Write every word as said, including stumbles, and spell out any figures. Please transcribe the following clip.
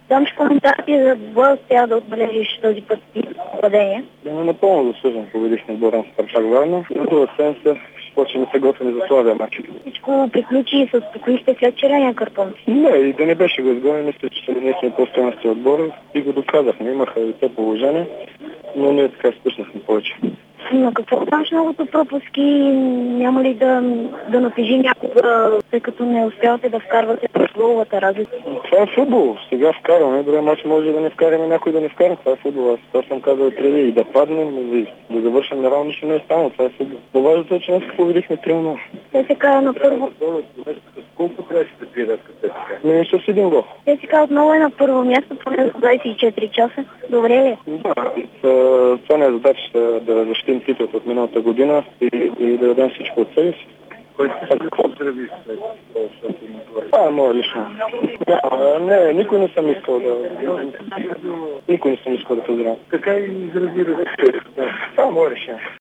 Дам коментар ти за двоя успя да отбележиш този път и падение. Да, напълно заслужен победих на Боран Спартак Варна. На друга седмица почва да се готвим за славия матч. Всичко приключи с спокойствие след червения картон. Не, и да не беше го изгонен, мисля, че ние сме по-стоянски отбор и го доказахме. Имаха и те положение, но ние така спъшнахме повече. Но какво там с многото пропуски? Няма ли да, да натежи някога, тъй като не успявате да вкарвате головата разлика? Това е футбол. Сега вкарваме. Другия мач може да не вкараме, някой да не вкара. Това е футбол. Аз това съм казал преди и да паднем, и да завършим неравно, нищо не е станало. Това е футбол. Важното е, че днес победихме три нула. Те се казва на първо. Колко трябваше да пиедат като Не, с един гол. Те се казва отново е на първо място, поне за двадесет и четири часа. Добре ли? Да, това не е задачата да защитим титлата от миналата година и, и да дадем всичко от себе си. Който какво здрави след това? Това е мое лично. Не, никой не съм искал да... Никой не съм искал да поздравя. Така и изрази. Това е мое решение.